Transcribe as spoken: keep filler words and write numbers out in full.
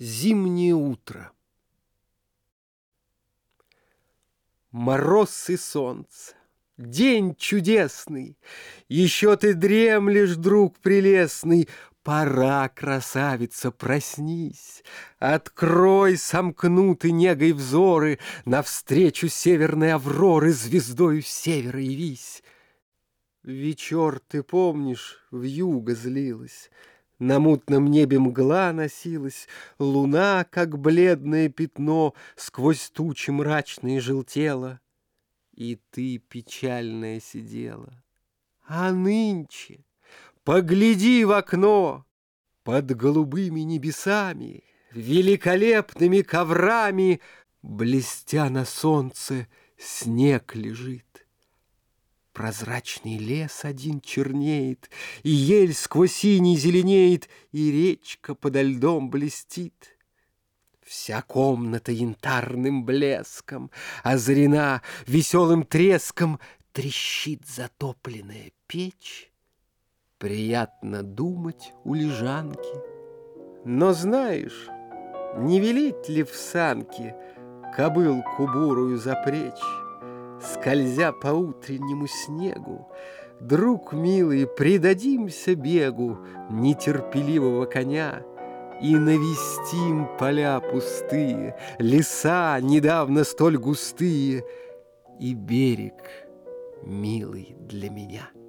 Зимнее утро. Мороз и солнце, день чудесный, еще ты дремлешь, друг прелестный. Пора, красавица, проснись, открой сомкнуты негой взоры, навстречу северной авроры звездою севера явись. Вечер, ты помнишь, вьюга злилась, на мутном небе мгла носилась, луна, как бледное пятно, сквозь тучи мрачные желтела, и ты печальная сидела. А нынче погляди в окно, под голубыми небесами, великолепными коврами, блестя на солнце, снег лежит. Прозрачный лес один чернеет, и ель сквозь синий зеленеет, и речка подо льдом блестит. Вся комната янтарным блеском озарена, веселым треском трещит затопленная печь. Приятно думать у лежанки. Но знаешь, не велеть ли в санки кобылку бурую запречь? Скользя по утреннему снегу, друг милый, предадимся бегу нетерпеливого коня и навестим поля пустые, леса, недавно столь густые, и берег, милый для меня.